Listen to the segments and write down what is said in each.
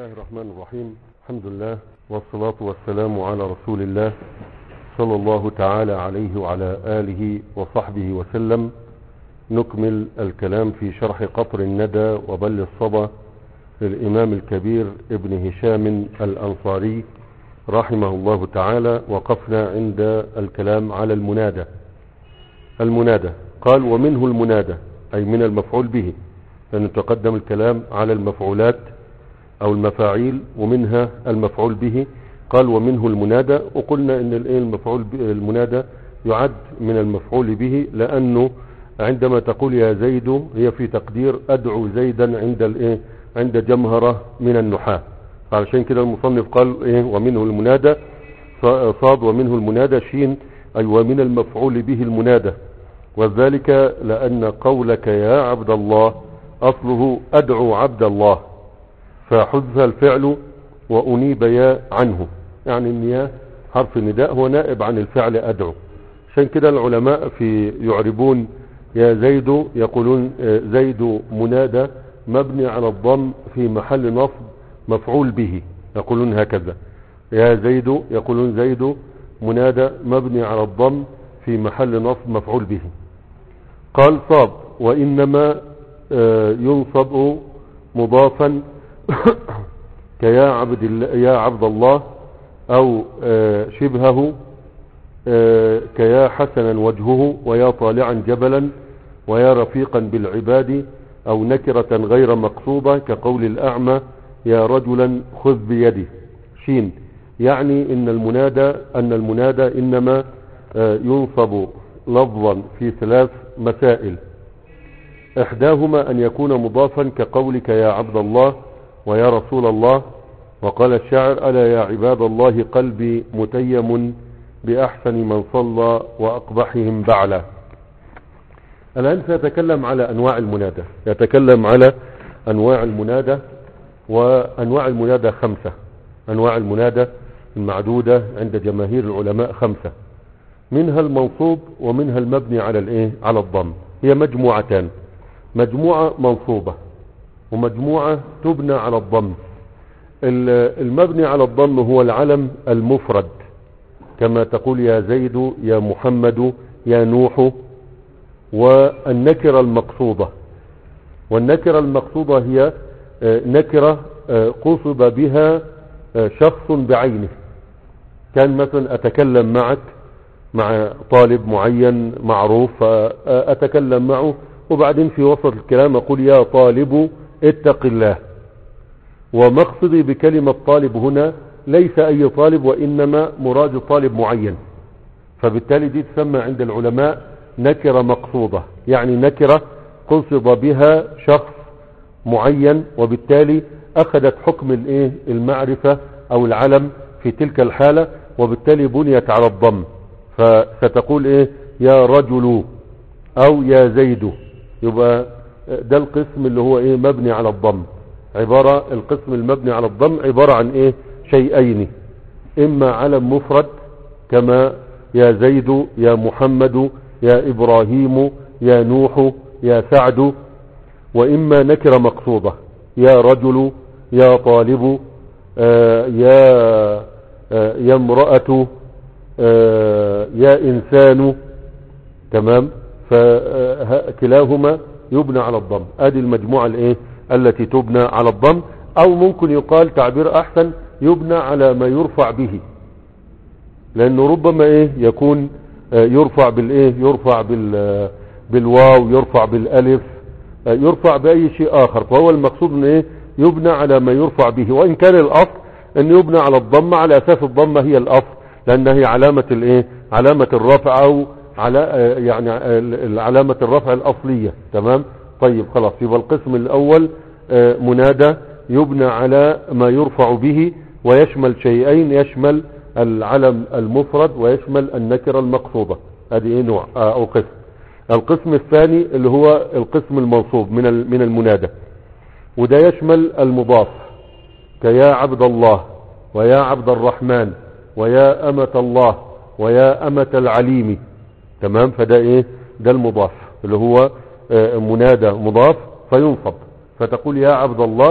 الله الرحمن الرحيم. الحمد لله والصلاة والسلام على رسول الله صلى الله تعالى عليه وعلى آله وصحبه وسلم. نكمل الكلام في شرح قطر الندى وبل الصبا للإمام الكبير ابن هشام الأنصاري رحمه الله تعالى. وقفنا عند الكلام على المنادى قال ومنه المنادى أي من المفعول به، لأن تقدم الكلام على المفعولات أو المفاعيل ومنها المفعول به. قال ومنه المنادى، وقلنا ان المفعول المنادى يعد من المفعول به، لأنه عندما تقول يا زيد هي في تقدير أدعو زيدا عند جمهرة من النحاة. علشان كده المصنف قال ومنه المنادى صاد ومنه المنادى شين، أي ومن المفعول به المنادى، وذلك لأن قولك يا عبد الله أصله أدعو عبد الله، فحذف الفعل وأنيب يا عنه، يعني النياه حرف النداء هو نائب عن الفعل أدعو. عشان كده العلماء يعربون يا زيد يقولون زيد منادى مبني على الضم في محل نصب مفعول به، يقولون هكذا يا زيد، يقولون زيد منادى مبني على الضم في محل نصب مفعول به. قال صاب وإنما ينصب مضافا كيا عبد الله أو شبهه كيا حسنا وجهه ويا طالعا جبلا ويا رفيقا بالعباد، أو نكرة غير مقصودة كقول الأعمى يا رجلا خذ بيدي شين. يعني أن المنادى إنما ينصب لفظا في 3 مسائل، إحداهما أن يكون مضافا كقولك يا عبد الله ويا رسول الله. وقال الشاعر ألا يا عباد الله قلبي متيم بأحسن من صلى وأقبحهم بعلا. الآن سيتكلم على أنواع المنادى، يتكلم على أنواع المنادى، وأنواع المنادى 5. أنواع المنادى المعدودة عند جماهير العلماء 5، منها المنصوب ومنها المبني على الضم. هي مجموعتان، مجموعة منصوبة ومجموعة تبنى على الضم. المبني على الضم هو العلم المفرد، كما تقول يا زيد يا محمد يا نوح. والنكرة المقصودة، والنكرة المقصودة هي نكرة قصد بها شخص بعينه. كان مثلا أتكلم معك مع طالب معين معروف، فأتكلم معه وبعدين في وسط الكلام أقول يا طالب اتق الله، ومقصدي بكلمة طالب هنا ليس أي طالب، وإنما مراد طالب معين. فبالتالي دي تسمى عند العلماء نكرة مقصودة، يعني نكرة قصد بها شخص معين، وبالتالي أخذت حكم المعرفة أو العلم في تلك الحالة، وبالتالي بنيت على الضم. فستقول يا رجل أو يا زيد، يبقى ده القسم اللي هو مبني على الضم. القسم المبني على الضم عبارة عن شيئين، إما علم مفرد كما يا زيد يا محمد يا إبراهيم يا نوح يا سعد، وإما نكرة مقصودة يا رجل يا طالب يا امرأة يا إنسان. تمام، فكلاهما يبنى على الضم. ادي المجموعة التي تبنى على الضم، او ممكن يقال تعبير احسن يبنى على ما يرفع به، لانه ربما يكون يرفع يرفع بالواو، يرفع بالالف، يرفع باي شيء اخر. فهو المقصود ان يبنى على ما يرفع به، وان كان الاصل ان يبنى على الضمة على اساس الضمة هي الاصل، لانها هي علامة الرفع، او يعني علامة الرفع الاصلية. تمام، طيب خلاص. يبقى القسم الاول منادى يبنى على ما يرفع به، ويشمل شيئين، يشمل العلم المفرد ويشمل النكرة المقصودة. هذه نوع او قسم. القسم الثاني اللي هو القسم المنصوب من المنادى، وده يشمل المضاف كيا عبد الله ويا عبد الرحمن ويا أمة الله ويا أمة العليم. تمام، فده ده المضاف اللي هو منادى مضاف فينصب، فتقول يا عبد الله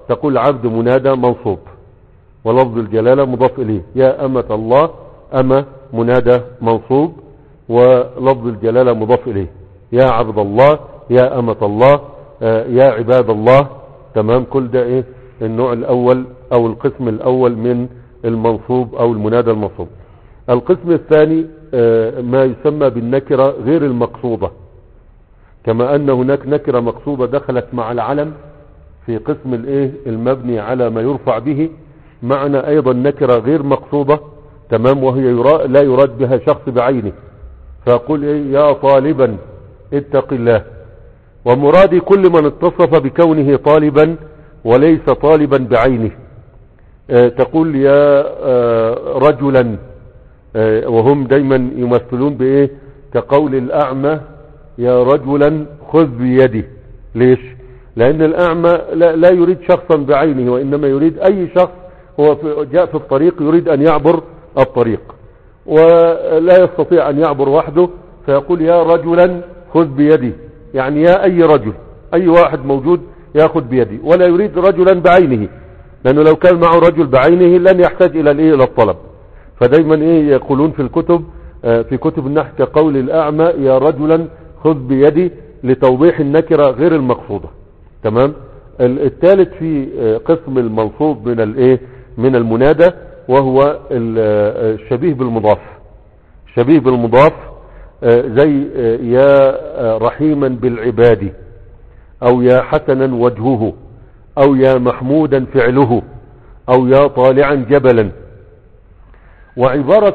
تقول عبد منادى منصوب ولفظ الجلالة مضاف إليه. يا أمة الله، أمة منادى منصوب ولفظ الجلالة مضاف إليه. يا عبد الله، يا أمة الله، يا عباد الله. تمام. كل ده ايه النوع الأول أو القسم الأول من المنصوب أو المنادى المنصوب. القسم الثاني ما يسمى بالنكرة غير المقصودة، كما أن هناك نكرة مقصودة دخلت مع العلم في قسم الايه المبني على ما يرفع به، معنى أيضا نكرة غير مقصودة. تمام. وهي لا يراد بها شخص بعينه، فأقول إيه يا طالبا اتق الله، ومرادي كل من اتصف بكونه طالبا وليس طالبا بعينه. تقول يا رجلا، وهم دايما يمثلون بايه كقول الأعمى يا رجلا خذ بيدي. ليش؟ لأن الأعمى لا يريد شخصا بعينه، وإنما يريد أي شخص هو جاء في الطريق يريد أن يعبر الطريق ولا يستطيع أن يعبر وحده، فيقول يا رجلا خذ بيدي، يعني يا أي رجل، أي واحد موجود يأخذ بيدي، ولا يريد رجلا بعينه، لأنه لو كان معه رجل بعينه لن يحتاج إلى الطلب. فدايما يقولون في الكتب في كتب النحو كقول الأعمى يا رجلا خذ بيدي لتوضيح النكرة غير المقصودة. تمام. الثالث في قسم المنصوب من المنادى وهو الشبيه بالمضاف. شبيه بالمضاف زي يا رحيما بالعباد، او يا حسنا وجهه، او يا محمودا فعله، او يا طالعا جبلا. وعبارة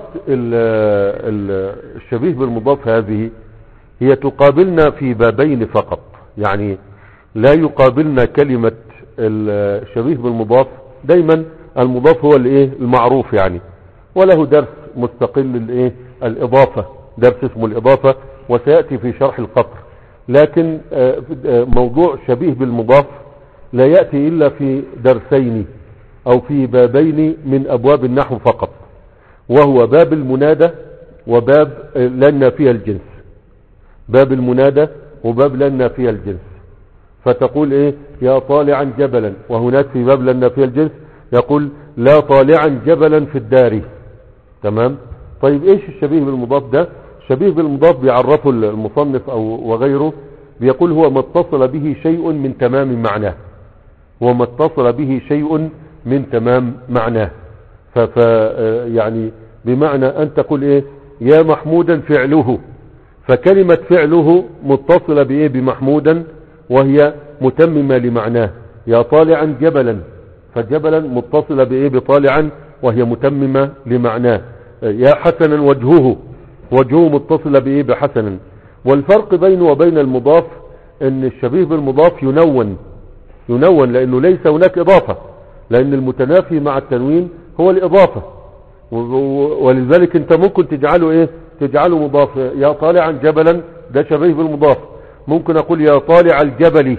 الشبيه بالمضاف هذه هي تقابلنا في بابين فقط، يعني لا يقابلنا كلمة الشبيه بالمضاف. دايما المضاف هو المعروف يعني، وله درس مستقل الإضافة، درس اسمه الإضافة وسيأتي في شرح القطر. لكن موضوع شبيه بالمضاف لا يأتي إلا في درسين أو في بابين من أبواب النحو فقط، وهو باب المنادى وباب لنا فيها الجنس. باب المنادى وباب لنا فيها الجنس. فتقول يا طالعا جبلا، وهناك في باب لنا فيها الجنس يقول لا طالعا جبلا في الدار. تمام. طيب ايش الشبيه بالمضاف ده؟ الشبيه بالمضاف بيعرفه المصنف او وغيره، بيقول هو ما اتصل به شيء من تمام معناه، هو ما اتصل به شيء من تمام معناه. يعني بمعنى ان تقول يا محمودا فعله، فكلمة فعله متصلة بمحمودا وهي متممة لمعناه. يا طالعا جبلا، فجبلا متصلة بطالعا وهي متممة لمعناه. يا حسنا وجهه متصلة بحسنا. والفرق بينه وبين المضاف ان الشبيه بالمضاف ينون لانه ليس هناك اضافة، لان المتنافي مع التنوين هو الاضافة، ولذلك انت ممكن تجعله مضاف. يا طالعا جبلا ده شبيه بالمضاف. ممكن اقول يا طالع الجبل.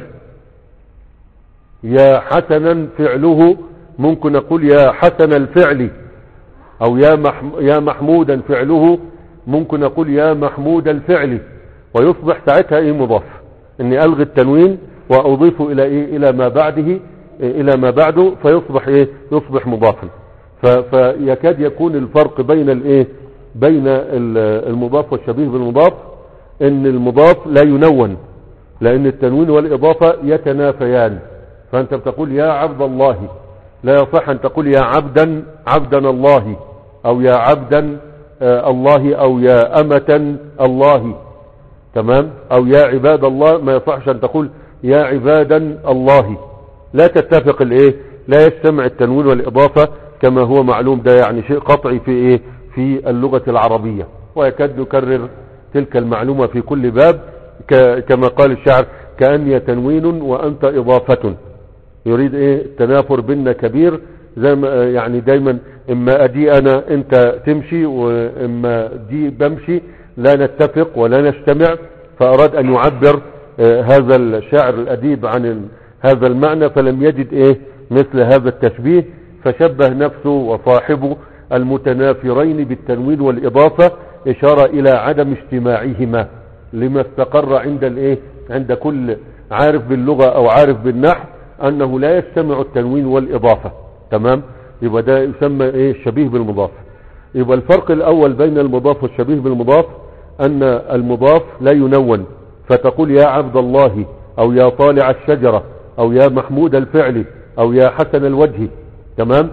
يا حسنا فعله ممكن اقول يا حسن الفعل، او يا محمودا فعله ممكن اقول يا محمود الفعل، ويصبح ساعتها مضاف، اني الغي التنوين واضيف الى ما بعده فيصبح يصبح مضافا. فيكاد يكون الفرق بين المضاف والشبيه بالمضاف ان المضاف لا ينون، لان التنوين والاضافة يتنافيان. فانت بتقول يا عبد الله، لا يصح ان تقول يا عبدا الله، او يا عبدا الله، او يا امة الله. تمام. او يا عباد الله، ما يصحش ان تقول يا عبادا الله. لا تتفق لا يجتمع التنوين والاضافة كما هو معلوم. ده يعني شيء قطعي في اللغة العربية، ويكاد يكرر تلك المعلومة في كل باب، كما قال الشاعر كأني تنوين وأنت إضافة. يريد التنافر بيننا كبير، زي ما يعني دايما اما اجي انا انت تمشي، واما دي بمشي، لا نتفق ولا نجتمع. فاراد ان يعبر هذا الشاعر الاديب عن هذا المعنى، فلم يجد مثل هذا التشبيه، فشبه نفسه وصاحبه المتنافرين بالتنوين والإضافة إشارة إلى عدم اجتماعهما، لما استقر عند كل عارف باللغة أو عارف بالنحو انه لا يجتمع التنوين والاضافة. تمام. يبقى ده يسمى ايه؟ الشبيه بالمضاف. يبقى الفرق الاول بين المضاف والشبيه بالمضاف ان المضاف لا ينون، فتقول يا عبد الله او يا طالع الشجرة او يا محمود الفعل او يا حسن الوجه. تمام.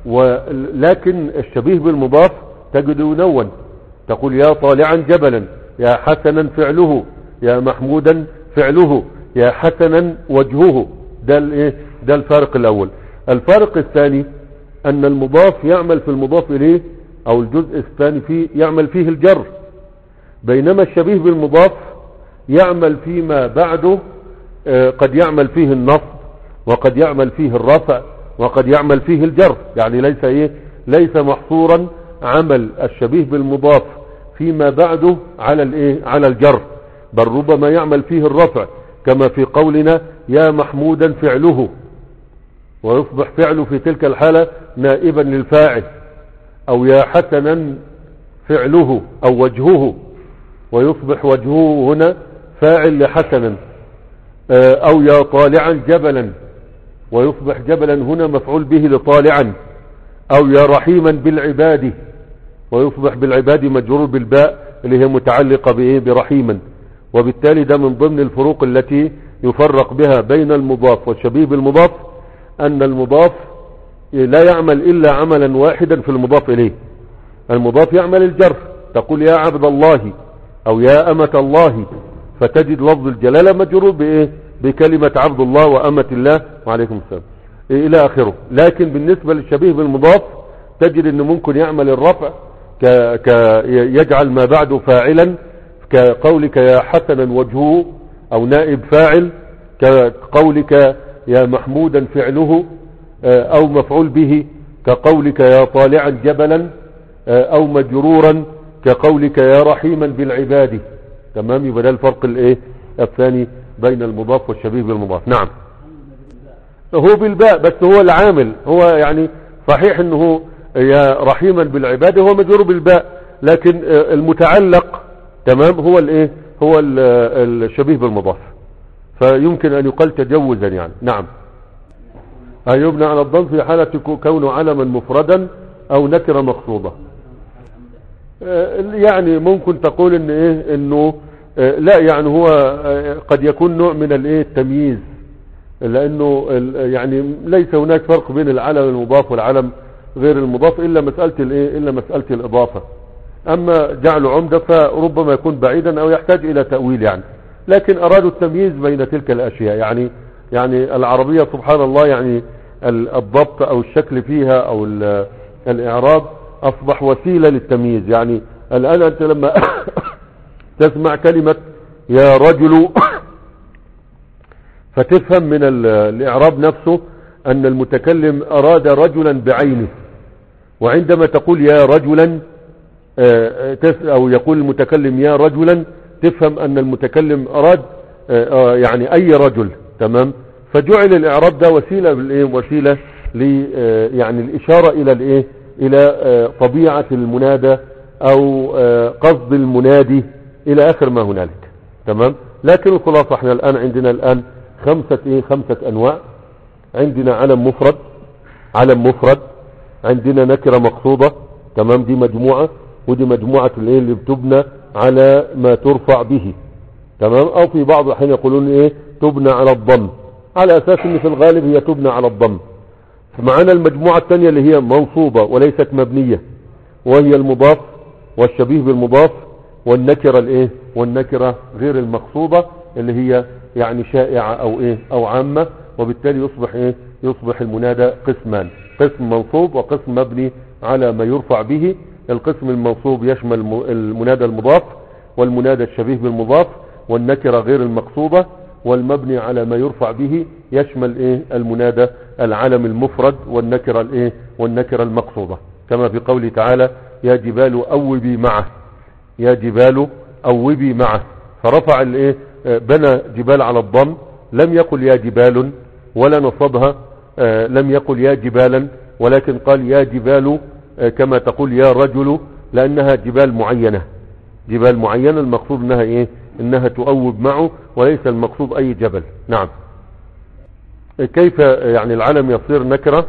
ولكن الشبيه بالمضاف تجد ينون، تقول يا طالعا جبلا، يا حسنا فعله، يا محمودا فعله، يا حسنا وجهه. ده الايه؟ ده الفارق الاول. الفارق الثاني ان المضاف يعمل في المضاف اليه او الجزء الثاني فيه يعمل فيه الجر، بينما الشبيه بالمضاف يعمل فيما بعده قد يعمل فيه النصب وقد يعمل فيه الرفع وقد يعمل فيه الجر. يعني ليس ايه؟ ليس محصورا عمل الشبيه بالمضاف فيما بعده على الايه؟ على الجر، بل ربما يعمل فيه الرفع، كما في قولنا يا محمودا فعله، ويصبح فعله في تلك الحالة نائبا للفاعل، او يا حسنا فعله او وجهه، ويصبح وجهه هنا فاعل لحسنا، او يا طالعا جبلا، ويصبح جبلا هنا مفعول به لطالعا، او يا رحيما بالعباد، ويصبح بالعباد مجرور بالباء اللي هي متعلقة بايه؟ برحيما. وبالتالي ده من ضمن الفروق التي يفرق بها بين المضاف والشبيه بالمضاف، ان المضاف لا يعمل الا عملا واحدا في المضاف اليه. المضاف يعمل الجر، تقول يا عبد الله او يا امة الله، فتجد لفظ الجلالة مجرور بايه؟ بكلمة عبد الله وامة الله وعليكم السلام الى اخره. لكن بالنسبة للشبيه بالمضاف تجد انه ممكن يعمل الرفع يجعل ما بعده فاعلا، كقولك يا حسنا وجهه او نائب فاعل، كقولك يا محمودا فعله او مفعول به، كقولك يا طالعا جبلا، او مجرورا كقولك يا رحيما بالعباد. تمام. يبقى ده الفرق الايه؟ الثاني بين المضاف والشبيه بالمضاف. نعم. هو بالباء بس هو العامل، هو يعني صحيح انه يا رحيما بالعباد هو مجرور بالباء، لكن المتعلق تمام هو الايه؟ هو الشبيه بالمضاف، فيمكن ان يقال تجوزا يعني. نعم. يبنى على الضم في حالة كونه علما مفردا او نكرة مخصوبة. يعني ممكن تقول ان ايه؟ انه لا، يعني هو قد يكون نوع من الايه؟ التمييز، لانه يعني ليس هناك فرق بين العلم المضاف والعلم غير المضاف الا مسألة الايه؟ الا مسألة الاضافة. اما جعل عمدة فربما يكون بعيدا او يحتاج الى تأويل يعني، لكن ارادوا التمييز بين تلك الاشياء. يعني العربية سبحان الله، يعني الضبط او الشكل فيها او الاعراب اصبح وسيلة للتمييز. يعني الان انت لما تسمع كلمة يا رجل فتفهم من الاعراب نفسه ان المتكلم اراد رجلا بعينه، وعندما تقول يا رجلا او يقول المتكلم يا رجلا تفهم ان المتكلم اراد يعني اي رجل. تمام. فجعل الاعراب ده وسيلة بالايه؟ وسيلة يعني الاشارة الى الايه؟ الى طبيعة المنادى او قصد المنادي الى اخر ما هنالك. تمام. لكن الخلاصة احنا الان عندنا خمسة انواع. عندنا علم مفرد، عندنا نكرة مقصودة. تمام. دي مجموعة، ودي مجموعة الايه؟ اللي بتبنى على ما ترفع به. تمام. او في بعض الحين يقولون ايه؟ تبنى على الضم، على اساس ان في الغالب هي تبنى على الضم. معنا المجموعة الثانية اللي هي منصوبة وليست مبنية، وهي المضاف والشبيه بالمضاف والنكرة الايه؟ والنكرة غير المقصودة اللي هي يعني شائعة او ايه؟ او عامة. وبالتالي يصبح ايه؟ يصبح المنادى قسمان، قسم منصوب وقسم مبني على ما يرفع به. القسم المنصوب يشمل المنادى المضاف والمنادى الشبيه بالمضاف والنكرة غير المقصودة، والمبني على ما يرفع به يشمل ايه؟ المنادى العلم المفرد والنكرة الايه؟ والنكرة المقصودة، كما في قوله تعالى يا جبال اوبي معه، يا جبال اوبي معه. فرفع الايه؟ بنى جبال على الضم، لم يقل يا جبال ولا نصبها، لم يقل يا جبالا، ولكن قال يا جبال كما تقول يا رجل، لانها جبال معينة، جبال معينة المقصود انها ايه؟ انها تؤوب معه، وليس المقصود اي جبل. نعم. كيف يعني العلم يصير نكرة؟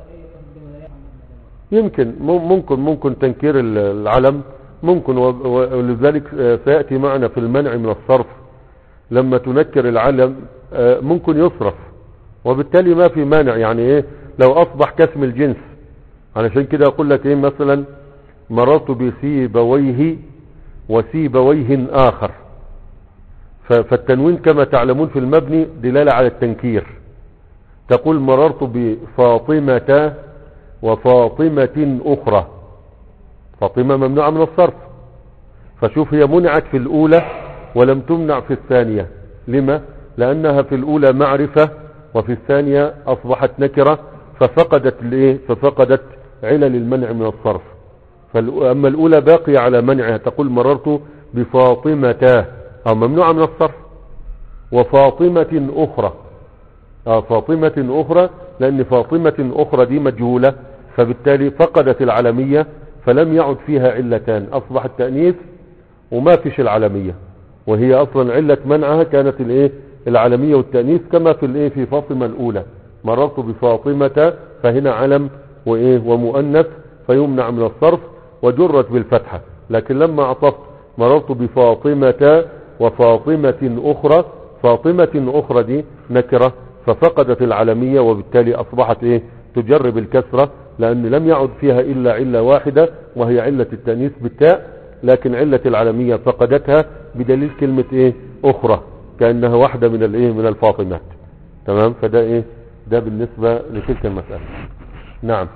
يمكن ممكن تنكير العلم ممكن، ولذلك سيأتي معنا في المنع من الصرف لما تنكر العلم ممكن يصرف، وبالتالي ما في مانع. يعني ايه لو اصبح كاسم الجنس؟ علشان كده اقول لك ايه مثلا مررت بسيبويه وسيبويه اخر، فالتنوين كما تعلمون في المبني دلالة على التنكير. تقول مررت بفاطمة وفاطمة اخرى، فاطمة ممنوعة من الصرف، فشوف هي منعت في الاولى ولم تمنع في الثانية. لما؟ لانها في الاولى معرفة وفي الثانية اصبحت نكرة، ففقدت علل المنع من الصرف. اما الاولى باقية على منعها، تقول مررت بفاطمة او ممنوعة من الصرف، وفاطمة اخرى فاطمة اخرى، لان فاطمة اخرى دي مجهولة، فبالتالي فقدت العلمية، فلم يعد فيها علتان، اصبح التأنيث وما فيش العلمية، وهي اصلا علة منعها كانت العلمية والتأنيث، كما في فاطمة الاولى مررت بفاطمة، فهنا علم ومؤنث فيمنع من الصرف وجرت بالفتحة. لكن لما عطفت مررت بفاطمة وفاطمة اخرى، فاطمة اخرى دي نكرة ففقدت العلمية، وبالتالي اصبحت تجر بالكسرة، لان لم يعد فيها الا علة واحدة وهي علة التأنيث بالتاء، لكن علة العلمية فقدتها بدليل كلمة اخرى، كأنها واحدة من الفاطمات. تمام؟ فده ده بالنسبة لتلك المسألة. نعم.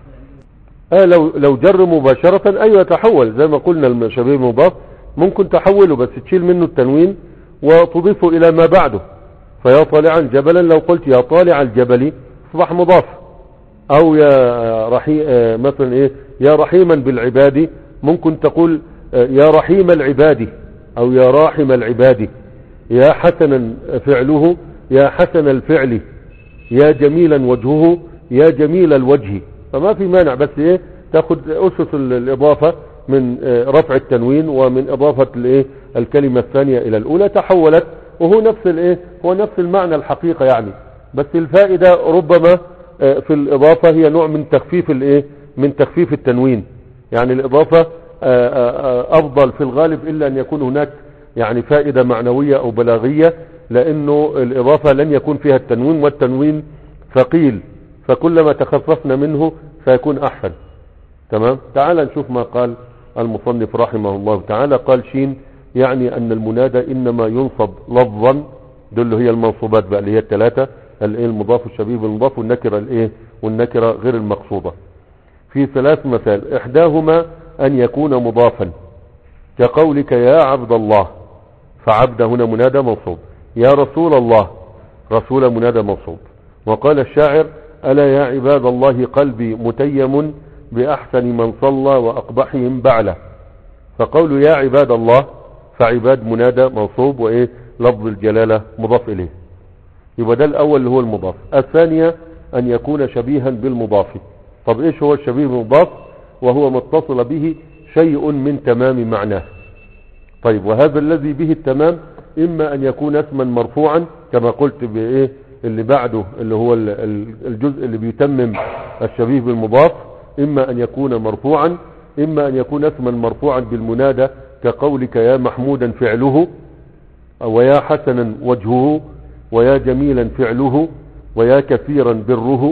لو جر مباشرة ايوه تحول، زي ما قلنا الشبيه المضاف ممكن تحوله، بس تشيل منه التنوين وتضيفه الى ما بعده. فيا طالعا جبلا، لو قلت يا طالع الجبل اصبح مضاف. او يا مثلا يا رحيما بالعباد، ممكن تقول يا رحيم العباد او يا راحم العباد. يا حسنا فعله، يا حسن الفعل، يا جميلا وجهه، يا جميل الوجه. فما في مانع، بس تاخد اسس الاضافة من رفع التنوين ومن اضافة الكلمة الثانية الى الاولى، تحولت، وهو نفس هو نفس المعنى الحقيقة يعني، بس الفائدة ربما في الاضافة هي نوع من تخفيف من تخفيف التنوين. يعني الاضافة افضل في الغالب، الا ان يكون هناك يعني فائدة معنوية او بلاغية، لانه الاضافة لن يكون فيها التنوين، والتنوين ثقيل، فكلما تخففنا منه سيكون احسن. تمام؟ تعال نشوف ما قال المصنف رحمه الله تعالى. قال شين يعني ان المنادى انما ينصب لفظا، دول هي المنصوبات بقى اللي هي الثلاثة، المضاف الشبيه بالمضاف والنكرة والنكرة غير المقصودة، في 3 مثال. احداهما ان يكون مضافا، كقولك يا عبد الله، فعبد هنا منادى منصوب. يا رسول الله، رسول منادى منصوب. وقال الشاعر ألا يا عباد الله قلبي متيم بأحسن من صلى وأقبحهم بعله. فقول يا عباد الله، فعباد منادى منصوب لفظ الجلالة مضاف إليه. يبقى ده الأول اللي هو المضاف. الثانية أن يكون شبيها بالمضاف. طب إيش هو الشبيه بالمضاف؟ وهو متصل به شيء من تمام معناه. طيب، وهذا الذي به التمام إما أن يكون اسما مرفوعا كما قلت اللي بعده اللي هو الجزء اللي بيتمم الشبيه بالمضاف، إما أن يكون مرفوعا، إما أن يكون اسما مرفوعا بالمنادى، كقولك يا محمودا فعله، ويا حسنا وجهه، ويا جميلا فعله، ويا كثيرا بره.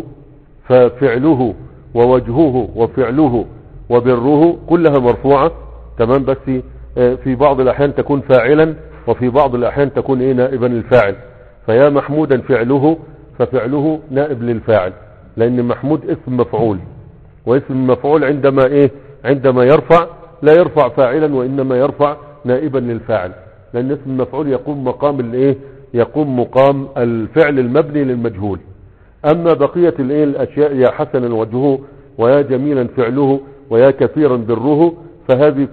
ففعله ووجهه وفعله وبره كلها مرفوعة. تمام؟ بس في بعض الأحيان تكون فاعلا، وفي بعض الأحيان تكون نائبا للفاعل. فيا محمودا فعله، ففعله نائب للفاعل، لأن محمود اسم مفعول، واسم المفعول عندما يرفع لا يرفع فاعلا، وإنما يرفع نائبا للفاعل، لأن اسم المفعول يقوم مقام يقوم مقام الفعل المبني للمجهول. أما بقية الأشياء يا حسنا وجهه، ويا جميلا فعله، ويا كثيرا بره، فهذه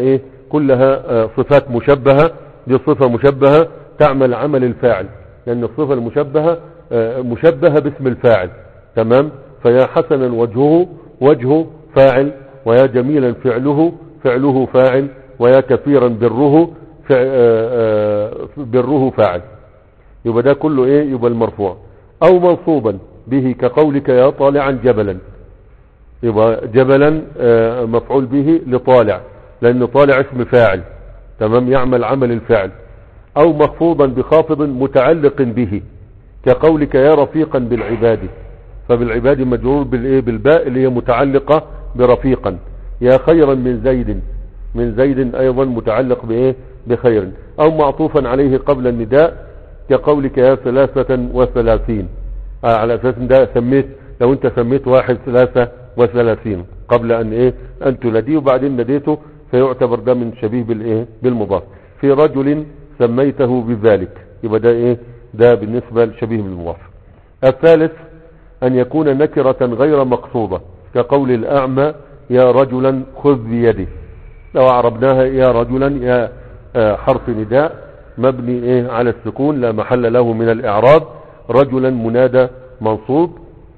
كلها صفات مشبهة. دي صفة مشبهة تعمل عمل الفاعل، لأن الصفة المشبهة مشبهة باسم الفاعل. تمام؟ فيا حسنا وجهه فاعل، ويا جميلا فعله فاعل، ويا كثيرا بره فاعل. يبقى ده كله يبقى المرفوع. او منصوبا به كقولك يا طالعا جبلا، يبقى جبلا مفعول به لطالع، لان طالع اسم فاعل تمام يعمل عمل الفعل، او مخفوضا بخافض متعلق به كقولك يا رفيقا بالعباد، فبالعباد مجرور بالايه بالباء اللي هي متعلقة برفيقا. يا خيرا من زيد، من زيد ايضا متعلق بايه بخير، او معطوفا عليه قبل النداء كقولك يا 33 على اساس ده سميت، لو انت سميت واحد 33 قبل ان ايه ان تناديه وبعدين نديته فيعتبر ده من شبيه بالايه بالمضاف. في رجل سميته بذلك، يبقى ده ايه ده بالنسبة لشبيه بالمضاف. الثالث ان يكون نكرة غير مقصودة كقول الاعمى يا رجلا خذ بيده، لو اعربناها يا رجلا يا حرف نداء مبني ايه على السكون لا محل له من الاعراب، رجلا منادى منصوب،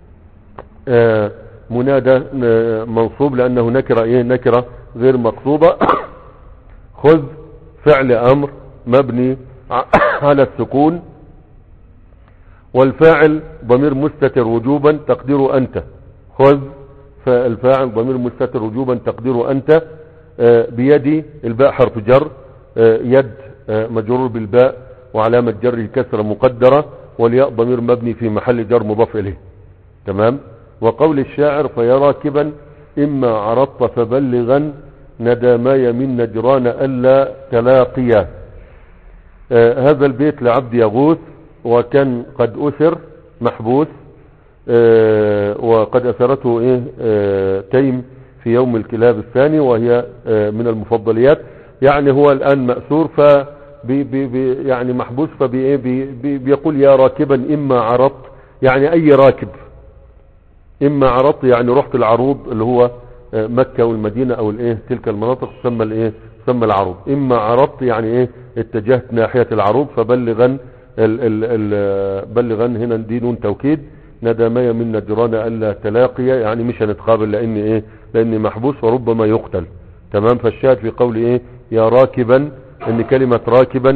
منادى منصوب لانه نكرة ايه نكرة غير مقصودة. خذ فعل امر مبني على السكون، والفاعل ضمير مستتر وجوبا تقدير انت، خذ فالفاعل ضمير مستتر وجوبا تقدير انت. بيدي الباء حرف جر، يد مجرور بالباء وعلامة جره كسر مقدرة، والياء ضمير مبني في محل جر مضاف اليه تمام. وقول الشاعر فيا راكبا اما عرضت فبلغا ندى ماي من نجران الا تلاقيا. هذا البيت لعبد يغوث، وكان قد أسر محبوس، وقد أسرته تيم في يوم الكلاب الثاني، وهي من المفضليات. يعني هو الآن مأسور يعني محبوس، بيقول يا راكبا إما عرضت، يعني أي راكب، إما عرضت يعني رحت العروض اللي هو مكة والمدينة أو تلك المناطق تسمى العروض. إما عرضت يعني اتجهت ناحية العروض، فبلغا بلغا هنا دي نون توكيد، ندى ماي من نجران الا تلاقي، يعني مش هنتقابل لاني محبوس وربما يقتل تمام. فالشاهد في قول يا راكبا ان كلمة راكبا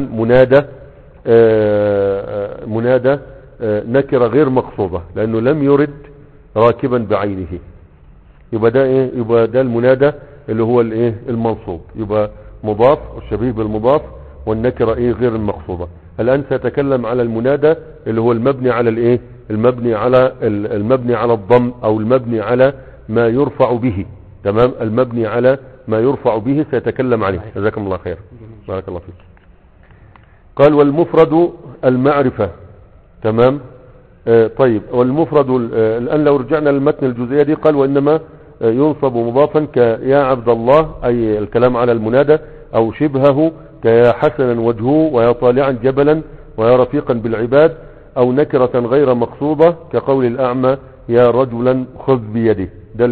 منادى نكرة غير مقصودة لانه لم يرد راكبا بعينه، يبقى ده يبقى ده المنادى اللي هو المنصوب، يبقى مضاف والشبيه بالمضاف والنكرة غير المقصودة. الآن سأتكلم على المنادى اللي هو المبني على المبني على الضم او المبني على ما يرفع به تمام. المبني على ما يرفع به سيتكلم عليه. جزاكم الله خير، بارك الله فيك. قال والمفرد المعرفة تمام. طيب والمفرد الآن لو رجعنا للمتن الجزئية دي، قال وإنما ينصب مضافا كيا عبد الله، أي الكلام على المنادى، أو شبهه كيا حسنا وجهه ويا طالعا جبلا ويا رفيقا بالعباد، أو نكرة غير مقصودة كقول الأعمى يا رجلا خذ بيده. ده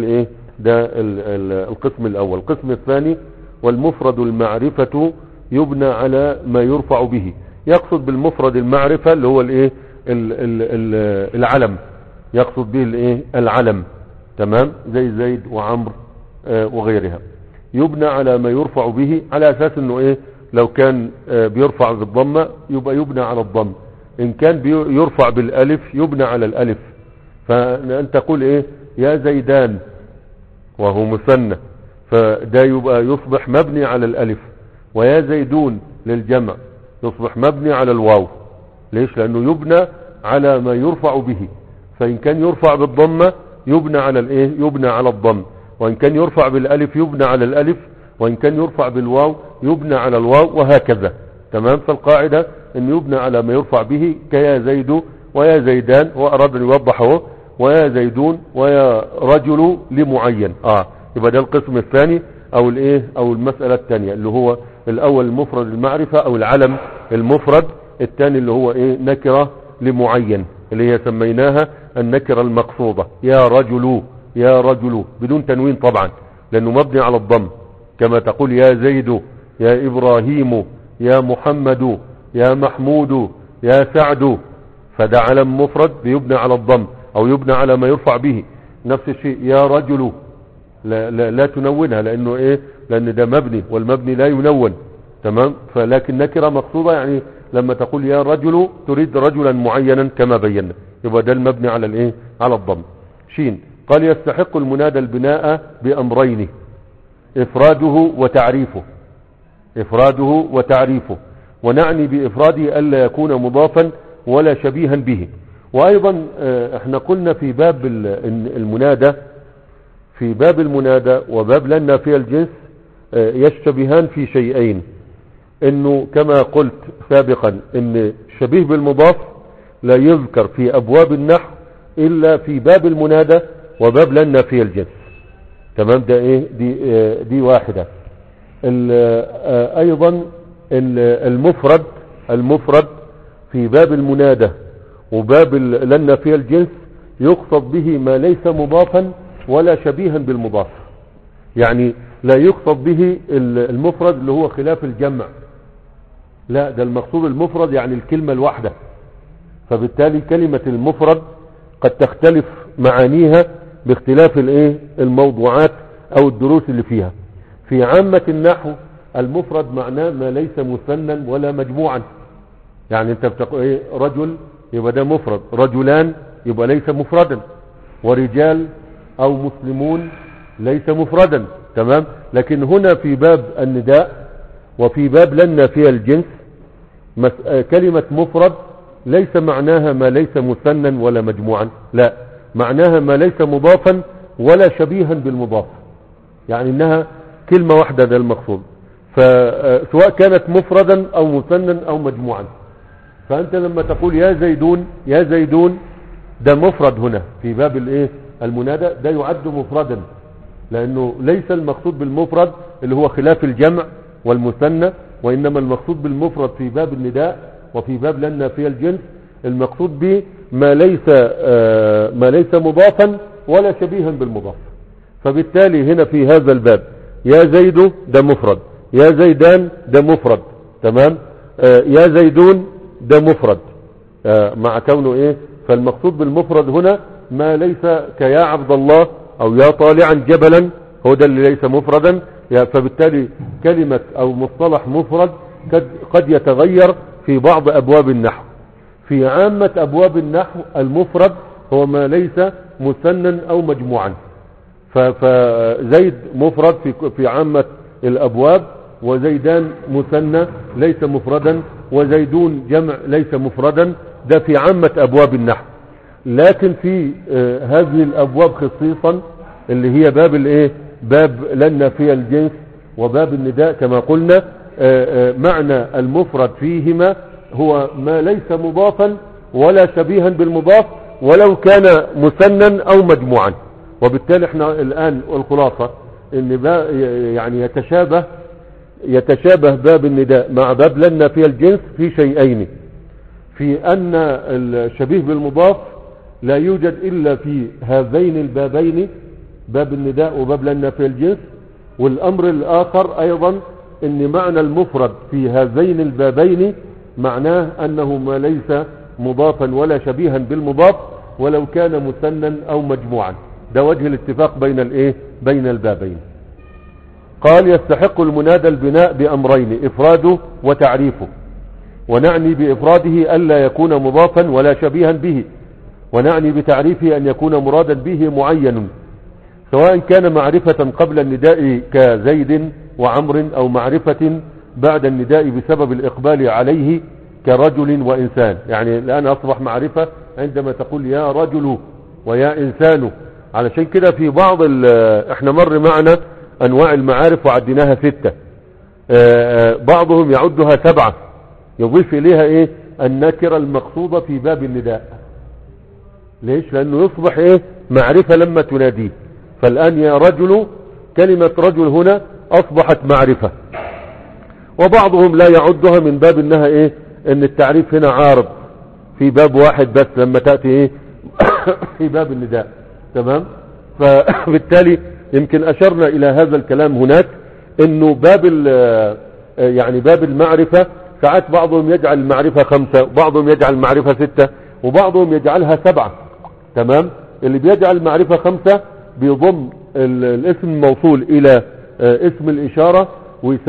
القسم الأول. القسم الثاني والمفرد المعرفة يبنى على ما يرفع به. يقصد بالمفرد المعرفة اللي هو العلم، يقصد به العلم تمام، زي زيد وعمر وغيرها. يبنى على ما يرفع به على اساس انه لو كان بيرفع بالضمة يبقى يبنى على الضم، ان كان يرفع بالالف يبنى على الالف. فانت تقول يا زيدان وهو مثنى، فده يبقى يصبح مبني على الالف. ويا زيدون للجمع يصبح مبني على الواو. ليش؟ لانه يبنى على ما يرفع به. فان كان يرفع بالضمة يبنى على يبنى على الضم، وان كان يرفع بالالف يبنى على الالف، وان كان يرفع بالواو يبنى على الواو، وهكذا تمام. فالقاعدة ان يبنى على ما يرفع به كيا زيد ويا زيدان، واراد ان يوضحه ويا زيدون ويا رجل لمعين. يبقى ده القسم الثاني او او المسألة الثانية، اللي هو الاول المفرد المعرفة او العلم المفرد، الثاني اللي هو نكرة لمعين اللي هي سميناها النكرة المقصودة. يا رجل، يا رجل بدون تنوين طبعا لانه مبني على الضم، كما تقول يا زيد، يا ابراهيم، يا محمد، يا محمود، يا سعد. فده علم مفرد بيبنى على الضم او يبنى على ما يرفع به. نفس الشيء يا رجل لا تنونها لانه لان ده مبني والمبني لا ينون تمام. فلكن نكرة مقصودة يعني لما تقول يا رجل تريد رجلا معينا كما بينا. يبقى ده المبني على الايه على الضم. شين. قال يستحق المنادى البناء بأمرين: إفراده وتعريفه. إفراده وتعريفه، ونعني بإفراده ألا يكون مضافا ولا شبيها به. وأيضا احنا قلنا في باب المنادى، في باب المنادى وباب لا النافية الجنس يشتبهان في شيئين، انه كما قلت سابقا ان شبيه بالمضاف لا يذكر في ابواب النحو الا في باب المنادى وباب لا النافية الجنس. تمام؟ ده ايه؟ دي واحدة. ايضا المفرد في باب المنادى وباب لا النافية الجنس يقصد به ما ليس مضافا ولا شبيها بالمضاف. يعني لا يقصد به المفرد اللي هو خلاف الجمع، لا، ده المقصود المفرد يعني الكلمة الواحدة. فبالتالي كلمة المفرد قد تختلف معانيها باختلاف الموضوعات او الدروس اللي فيها. في عامة النحو المفرد معناه ما ليس مثنى ولا مجموعا. يعني انت بتقول رجل يبقى ده مفرد، رجلان يبقى ليس مفردا، ورجال او مسلمون ليس مفردا. تمام؟ لكن هنا في باب النداء وفي باب لا النافية الجنس كلمة مفرد ليس معناها ما ليس مثنى ولا مجموعا، لا، معناها ما ليس مضافا ولا شبيها بالمضاف. يعني انها كلمة واحدة، ده المقصود. فسواء كانت مفردا او مثنى او مجموعا. فانت لما تقول يا زيدون، يا زيدون، ده مفرد هنا في باب المنادى، ده يعد مفردا، لانه ليس المقصود بالمفرد اللي هو خلاف الجمع والمثنى، وانما المقصود بالمفرد في باب النداء وفي باب لا النافية الجنس المقصود به ما ليس مضافا ولا شبيها بالمضاف. فبالتالي هنا في هذا الباب يا زيد ده مفرد، يا زيدان ده مفرد. تمام؟ يا زيدون ده مفرد مع كونه فالمقصود بالمفرد هنا ما ليس كيا عبد الله او يا طالعا جبلا، هو ده اللي ليس مفردا. فبالتالي كلمة او مصطلح مفرد قد يتغير في بعض ابواب النحو. في عامة ابواب النحو المفرد هو ما ليس مثنى او مجموعا. فزيد مفرد في عامة الابواب، وزيدان مثنى ليس مفردا، وزيدون جمع ليس مفردا. ده في عامة ابواب النحو. لكن في هذه الابواب خصيصا اللي هي باب باب لا النافية الجنس وباب النداء كما قلنا، معنى المفرد فيهما هو ما ليس مضافا ولا شبيها بالمضاف ولو كان مثنى او مجموعا. وبالتالي احنا الان الخلاصة ان يعني يتشابه باب النداء مع باب لا النافية الجنس في شيئين: في ان الشبيه بالمضاف لا يوجد الا في هذين البابين، باب النداء وباب لا النافية الجنس. والامر الاخر ايضا ان معنى المفرد في هذين البابين معناه انه ما ليس مضافا ولا شبيها بالمضاف ولو كان مثنى او مجموعا. ده وجه الاتفاق بين البابين. قال يستحق المنادى البناء بأمرين: إفراده وتعريفه. ونعني بإفراده ألا يكون مضافا ولا شبيها به، ونعني بتعريفه أن يكون مرادا به معين، سواء كان معرفة قبل النداء كزيد وعمر، أو معرفة بعد النداء بسبب الإقبال عليه كرجل وإنسان. يعني الآن أصبح معرفة عندما تقول يا رجل ويا إنسان. علشان كده في بعض احنا مر معنا أنواع المعارف وعديناها 6، بعضهم يعدها 7، يضيف إليها النكرة المقصودة في باب النداء. ليش؟ لأنه يصبح معرفة لما تناديه. فالآن يا رجل، كلمة رجل هنا أصبحت معرفة. وبعضهم لا يعدها من باب انها ان التعريف هنا عارض في باب واحد بس لما تأتي في باب النداء. تمام؟ فبالتالي يمكن اشرنا الى هذا الكلام هناك، انه باب يعني باب المعرفة ساعات بعضهم يجعل المعرفة 5، وبعضهم يجعل المعرفة 6، وبعضهم يجعلها 7. تمام؟ اللي بيجعل المعرفة 5 بيضم الاسم الموصول الى اسم الاشارة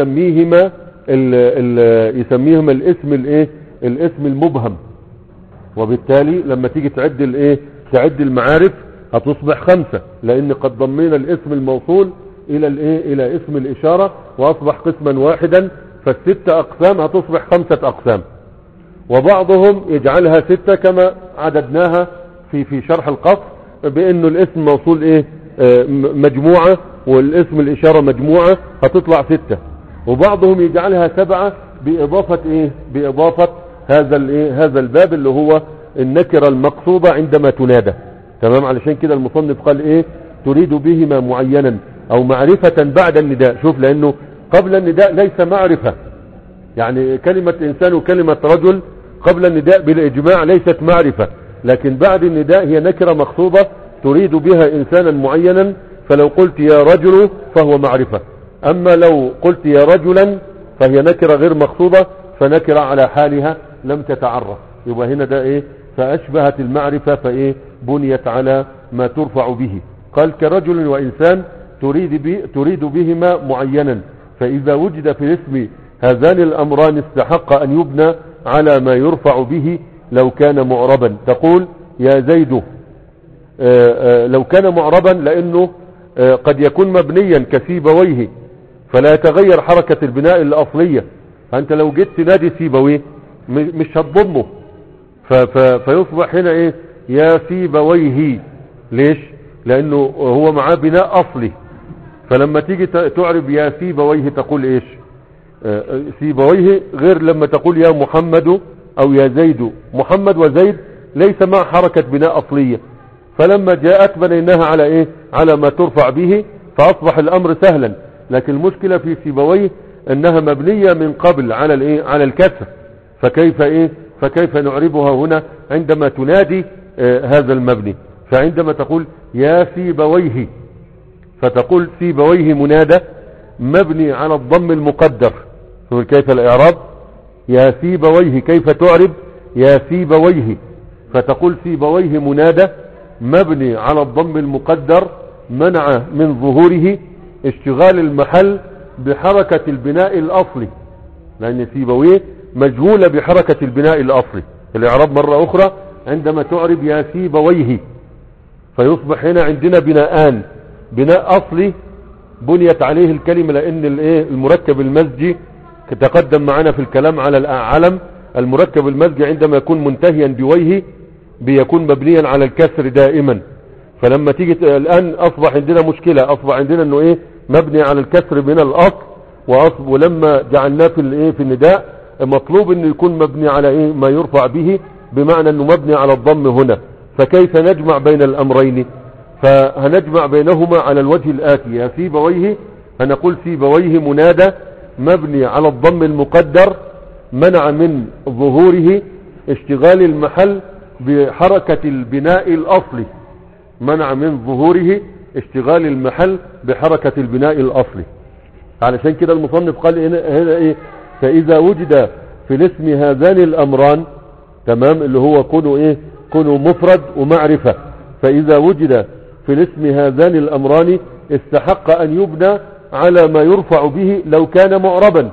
ويسميهما الاسم الاسم المبهم. وبالتالي لما تيجي تعد الايه تعد المعارف هتصبح 5، لان قد ضمينا الاسم الموصول الى الايه الى اسم الاشارة واصبح قسما واحدا، فالست اقسام هتصبح 5 اقسام. وبعضهم يجعلها 6 كما عددناها في شرح القصر، بانه الاسم موصول ايه مجموعة والاسم الاشارة مجموعة هتطلع 6. وبعضهم يجعلها 7 باضافة ايه باضافة هذا الباب اللي هو النكرة المقصودة عندما تنادى. تمام، علشان كده المصنف قال ايه تريد بهما معينا او معرفة بعد النداء. شوف، لانه قبل النداء ليس معرفة، يعني كلمة انسان وكلمة رجل قبل النداء بالاجماع ليست معرفة، لكن بعد النداء هي نكرة مقصودة تريد بها انسانا معينا، فلو قلت يا رجل فهو معرفة، اما لو قلت يا رجلا فهي نكرة غير مقصودة، فنكرة على حالها لم تتعرف. يبقى هنا ده ايه فاشبهت المعرفة فايه بنيت على ما ترفع به. قال كرجل وانسان تريد بهما معينا، فاذا وجد في الاسم هذان الامران استحق ان يبنى على ما يرفع به لو كان معربا. تقول يا زيد، لو كان معربا لانه قد يكون مبنيا كسيبويه فلا يتغير حركة البناء الاصلية، فانت لو جيت تنادي سيبويه مش هتضمه، فيصبح هنا ايه يا سيبويه. ليش؟ لانه هو معاه بناء اصلي، فلما تيجي تعرب يا سيبويه تقول ايش سيبويه غير لما تقول يا محمد او يا زيد. محمد وزيد ليس مع حركة بناء اصلية، فلما جاءت بنيناها على ايه على ما ترفع به، فاصبح الامر سهلا. لكن المشكلة في سيبويه انها مبنية من قبل على الايه على الكسر، فكيف نعربها هنا عندما تنادي هذا المبني؟ فعندما تقول يا سيبويه فتقول سيبويه منادى مبني على الضم المقدر. كيف الاعراب؟ يا سيبويه كيف تعرب يا سيبويه؟ فتقول سيبويه منادى مبني على الضم المقدر منع من ظهوره اشتغال المحل بحركة البناء الاصلي، لان سيبويه مجهولة بحركة البناء الاصلي. الاعراب مرة اخرى عندما تعرب يا سيبويه فيصبح هنا عندنا بناءان، بناء اصلي بنيت عليه الكلمة، لان المركب المزجي تقدم معنا في الكلام على العلم. المركب المزجي عندما يكون منتهيا بويه بيكون مبنيا على الكسر دائما، فلما تيجي الان اصبح عندنا مشكلة، اصبح عندنا انه مبني على الكسر من الاصل، ولما جعلناه في النداء مطلوب انه يكون مبني على ما يرفع به، بمعنى انه مبني على الضم هنا. فكيف نجمع بين الامرين؟ فهنجمع بينهما على الوجه الاتي. يا سيبويه هنقول سيبويه منادى مبني على الضم المقدر منع من ظهوره اشتغال المحل بحركة البناء الاصلي، منع من ظهوره اشتغال المحل بحركة البناء الاصلي. علشان كده المصنف قال هنا فاذا وجد في الاسم هذان الامران، تمام، اللي هو كونوا مفرد ومعرفة، فاذا وجد في الاسم هذان الامران استحق ان يبنى على ما يرفع به لو كان معربا.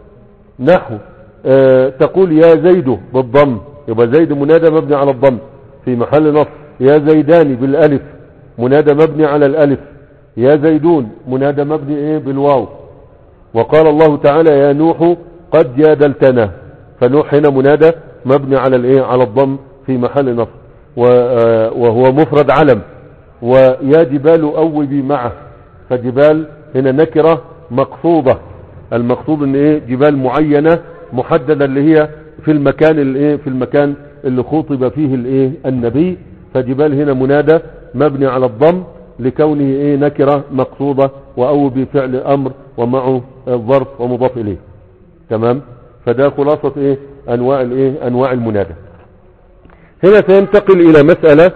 نحو تقول يا زيد بالضم، يبقى زيد منادى مبني على الضم في محل نصب. يا زيدان بالالف منادى مبني على الالف. يا زيدون منادى مبني بالواو. وقال الله تعالى يا نوح قد جادلتنا، فنوح هنا منادى مبني على على الضم في محل نصب، وهو مفرد علم. ويا جبال اوبي معه، فجبال هنا نكرة مقصودة، المقصود ان جبال معينة محددة اللي هي في المكان اللي خطب فيه النبي. فجبال هنا منادى مبني على الضم لكونه نكرة مقصودة، واوبي فعل امر ومعه الظرف ومضاف اليه. تمام، فده خلاصة انواع المنادى. هنا سينتقل الى مسألة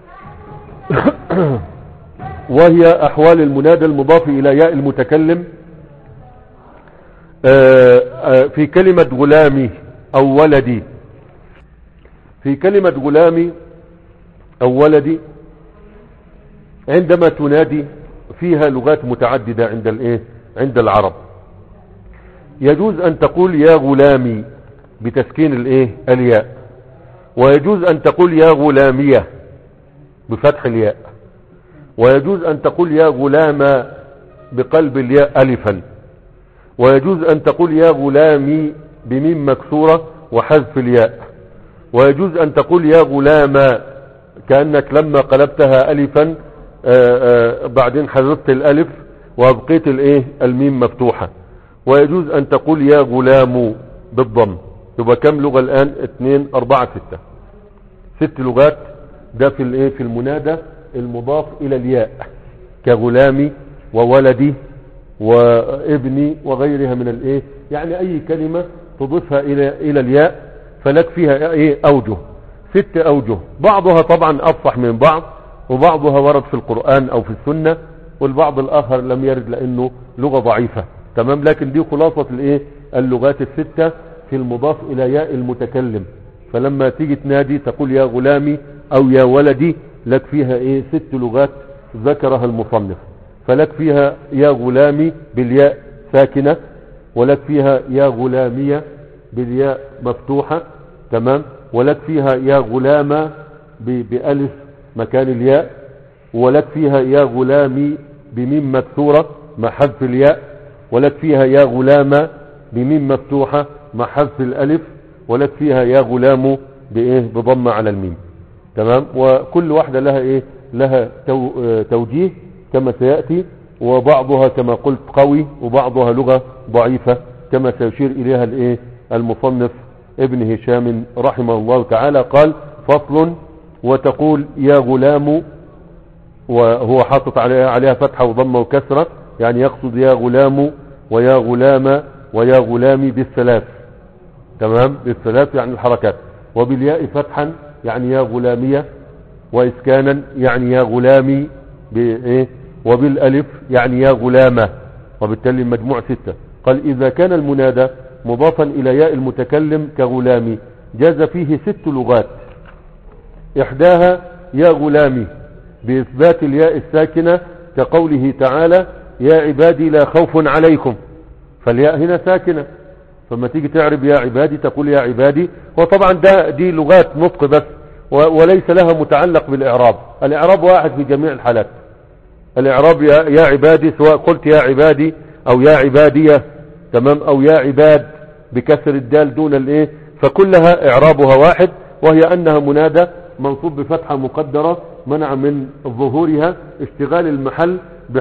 وهي احوال المنادى المضاف الى ياء المتكلم في كلمة غلامي او ولدي. في كلمة غلامي او ولدي عندما تنادي فيها لغات متعددة عند العرب. يجوز ان تقول يا غلامي بتسكين الياء، ويجوز أن تقول يا غلامية بفتح الياء، ويجوز أن تقول يا غلام بقلب الياء ألفا، ويجوز أن تقول يا غلامي بميم مكسورة وحذف الياء، ويجوز أن تقول يا غلام كأنك لما قلبتها ألفا بعدين حذفت الألف وأبقيت الميم مفتوحة. ويجوز أن تقول يا غلام بالضم. يبقى كم لغة الآن؟ 2 4 6 لغات. ده في المنادى المضاف إلى الياء كغلامي وولدي وابني وغيرها من يعني أي كلمة تضيفها إلى الياء فلك فيها أوجه، 6 أوجه. بعضها طبعا أفصح من بعض، وبعضها ورد في القرآن أو في السنة، والبعض الآخر لم يرد لأنه لغة ضعيفة. تمام. لكن دي خلاصة اللغات 6 في المضاف إلى ياء المتكلم. فلما تيجي تنادي تقول يا غلامي أو يا ولدي لك فيها 6 لغات ذكرها المصنف. فلك فيها يا غلامي بالياء ساكنة، ولك فيها يا غلامية بالياء مفتوحة. تمام. ولك فيها يا غلام بألف مكان الياء، ولك فيها يا غلامي بميم مكسورة مع حذف الياء، ولك فيها يا غلام بميم مفتوحة مع حذف الألف، ولك فيها يا غلام بضم على الميم. تمام. وكل واحدة لها توجيه كما سيأتي، وبعضها كما قلت قوي وبعضها لغة ضعيفة كما سيشير إليها المصنف ابن هشام رحمه الله تعالى. قال فصل: وتقول يا غلام، وهو حاطط عليها فتحة وضمة وكسرة، يعني يقصد يا غلام ويا غلام ويا غلامي بالثلاث. تمام. بالثلاث يعني الحركات. وبالياء فتحا يعني يا غلامية، وإسكانا يعني يا غلامي وبالألف يعني يا غلامة، وبالتالي المجموع 6. قال إذا كان المنادى مضافا إلى ياء المتكلم كغلامي جاز فيه 6 لغات. إحداها يا غلامي بإثبات الياء الساكنة كقوله تعالى يا عبادي لا خوف عليكم، فالياء هنا ساكنة، فما تيجي تعرب يا عبادي تقول يا عبادي. وطبعا دي لغات نطق بس، وليس لها متعلق بالإعراب. الإعراب واحد في جميع الحالات. الإعراب يا عبادي سواء قلت يا عبادي أو يا عبادية، تمام، أو يا عباد بكسر الدال دون فكلها إعرابها واحد، وهي أنها منادى منصوب بفتحة مقدرة منع من ظهورها اشتغال المحل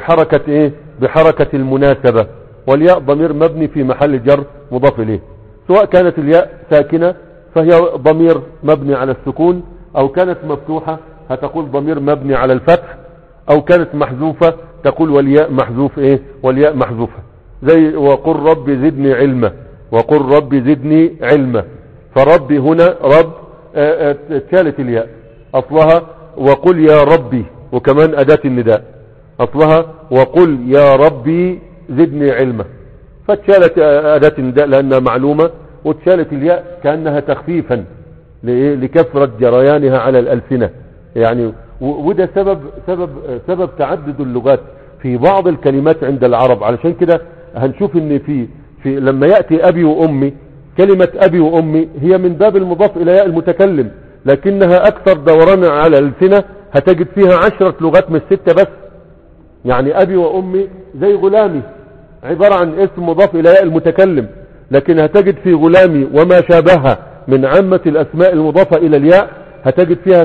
بحركة المناسبة. والياء ضمير مبني في محل جر مضاف إليه، سواء كانت الياء ساكنة فهي ضمير مبني على السكون، أو كانت مفتوحة هتقول ضمير مبني على الفتح، أو كانت محذوفة تقول والياء محذوف والياء محذوفة. زي وقل رب زدني علما، وقل رب زدني علما. فربي هنا رب اتشالت الياء، أصلها وقل يا ربي، وكمان أداة النداء أصلها وقل يا ربي زدني علما، فاتشالت أداة النداء لأنها معلومة، واتشالت الياء كأنها تخفيفا لكثرة جريانها على الألسنة يعني. وده سبب تعدد اللغات في بعض الكلمات عند العرب. علشان كده هنشوف ان في لما يأتي أبي وأمي، كلمة أبي وأمي هي من باب المضاف إلى ياء المتكلم، لكنها أكثر دورانا على الألسنة، هتجد فيها 10 لغات من 6 بس. يعني أبي وأمي زي غلامي عبارة عن اسم مضاف إلى ياء المتكلم، لكن هتجد في غلامي وما شابهها من عامة الأسماء المضافة إلى الياء هتجد فيها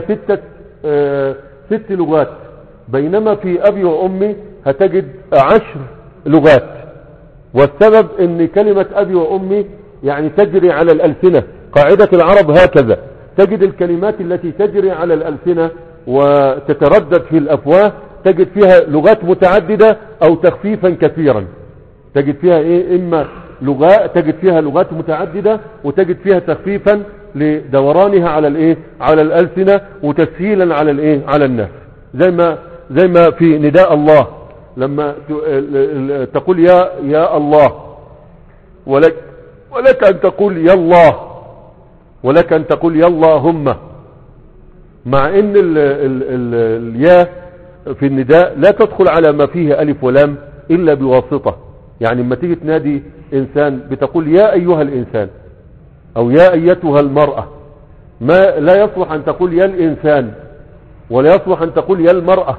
6 لغات، بينما في أبي وأمي هتجد 10 لغات. والسبب ان كلمة أبي وأمي يعني تجري على الألسنة، قاعدة العرب هكذا، تجد الكلمات التي تجري على الألسنة وتتردد في الأفواه تجد فيها لغات متعددة أو تخفيفا كثيرا. تجد فيها إما تجد فيها لغات متعددة، وتجد فيها تخفيفا لدورانها على الألسنة وتسهيلا على الناس. زي ما في نداء الله لما تقول يا الله، ولك أن تقول يا الله، ولك أن تقول يا اللهم، مع ان الياء في النداء لا تدخل على ما فيه ألف ولام إلا بواسطة. يعني لما تيجي تنادي إنسان بتقول يا أيها الإنسان أو يا أيتها المرأة، ما لا يصلح ان تقول يا الانسان، ولا يصلح ان تقول يا المرأة.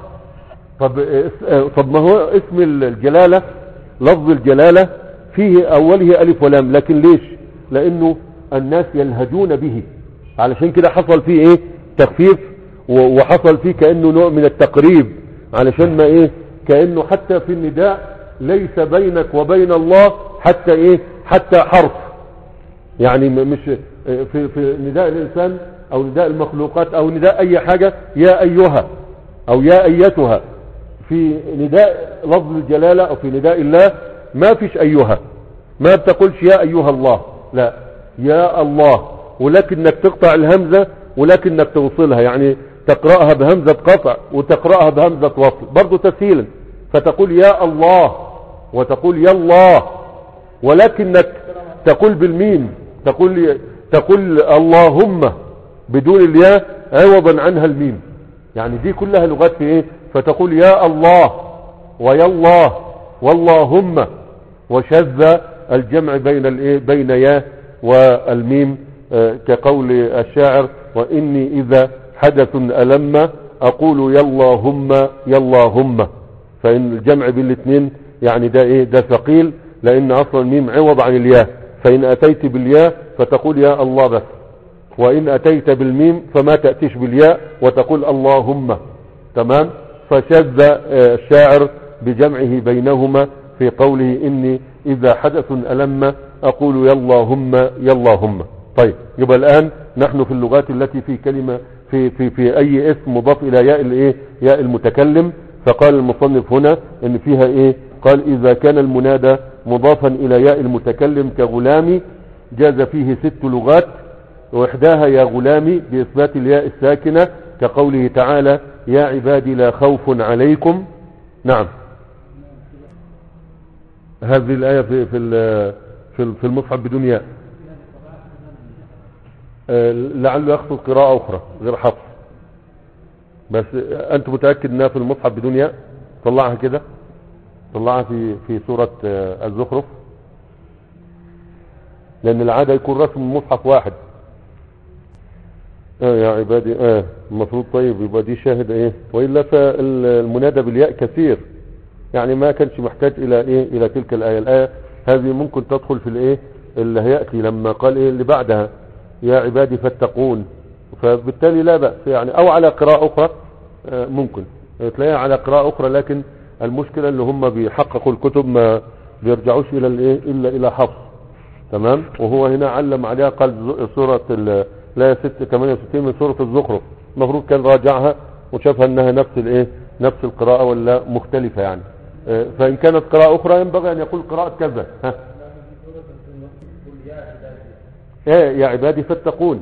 طب ما هو اسم الجلالة، لفظ الجلالة فيه اوله الف ولام، لكن ليش؟ لانه الناس يلهجون به، علشان كده حصل فيه ايه تخفيف، وحصل فيه كأنه نوع من التقريب، علشان ما ايه كأنه حتى في النداء ليس بينك وبين الله حتى ايه حتى حرف، يعني مش في نداء الانسان او نداء المخلوقات او نداء اي حاجة يا ايها او يا ايتها، في نداء لفظ الجلالة او في نداء الله ما فيش ايها، ما بتقولش يا ايها الله، لا يا الله، ولكنك تقطع الهمزة ولكنك توصلها، يعني تقرأها بهمزة قطع وتقرأها بهمزة وصل برضو تسهيلا، فتقول يا الله وتقول يا الله، ولكنك تقول بالميم، تقول اللهم بدون الياء عوضا عنها الميم، يعني دي كلها لغات في ايه، فتقول يا الله ويا الله واللهم، وشذ الجمع بين الايه بين يا والميم، كقول الشاعر واني اذا حدث ألم اقول يا اللهم يا اللهم، فان الجمع بين الاثنين يعني ده ايه ده ثقيل، لان اصلا الميم عوض عن الياء، فان اتيت بالياء فتقول يا الله بس، وان اتيت بالميم فما تأتيش بالياء وتقول اللهم، تمام. فشذ الشاعر بجمعه بينهما في قوله اني اذا حدث ألم اقول يا اللهم يا اللهم. طيب يبقى الان نحن في اللغات التي في كلمة في اي اسم مضاف الى ياء الايه ياء المتكلم، فقال المصنف هنا ان فيها ايه، قال اذا كان المنادى مضافا الى ياء المتكلم كغلامي جاز فيه 6 لغات، واحداها يا غلامي باثبات الياء الساكنة كقوله تعالى يا عبادي لا خوف عليكم. نعم، هذه الآية في المصحف بدون ياء، لعله يقصد قراءة أخرى غير حفص، بس أنت متأكد أنها في المصحف بدون ياء؟ طلعها كده، طلعها في سورة الزخرف، لأن العادة يكون رسم المصحف واحد. يا عبادي المفروض. طيب يبقى دي شاهد ايه، وإلا فالمنادى بالياء كثير، يعني ما كانش محتاج الى ايه الى تلك الآية هذه ممكن تدخل في الايه اللي هيأتي لما قال ايه اللي بعدها يا عبادي فاتقون، فبالتالي لا بأس يعني، او على قراءة اخرى ممكن تلاقيها على قراءة اخرى، لكن المشكلة اللي هم بيحققوا الكتب ما بيرجعوش الى الايه الا الى حفص، تمام. وهو هنا علم عليها قال سورة لا 68 من سورة الزخرف، المفروض كان راجعها وشافها انها نفس الايه نفس القراءة ولا مختلفة يعني، فان كانت قراءة اخرى ينبغي ان يقول قراءة كذا. يا عبادي فاتقون،